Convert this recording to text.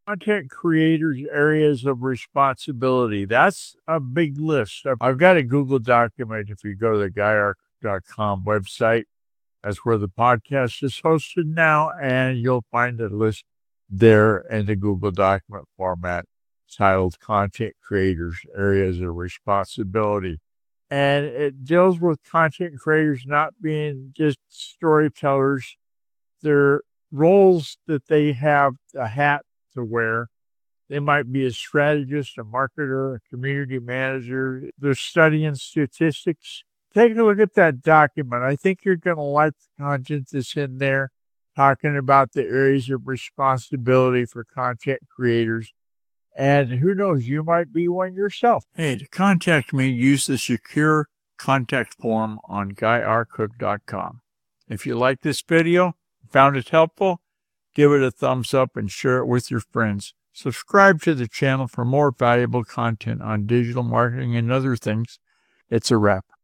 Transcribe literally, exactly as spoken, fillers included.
Content creators' areas of responsibility. That's a big list. I've I've got a Google document. If you go to the guy arc dot com website, that's where the podcast is hosted now, and you'll find a list there in the Google document format titled Content Creators Areas of Responsibility. And it deals with content creators not being just storytellers, their roles that they have a hat to wear. They might be a strategist, a marketer, a community manager. They're studying statistics. Take a look at that document. I think you're going to like the content that's in there, talking about the areas of responsibility for content creators. And who knows, you might be one yourself. Hey, to contact me, use the secure contact form on guy r cook dot com. If you like this video, found it helpful, give it a thumbs up and share it with your friends. Subscribe to the channel for more valuable content on digital marketing and other things. It's a wrap.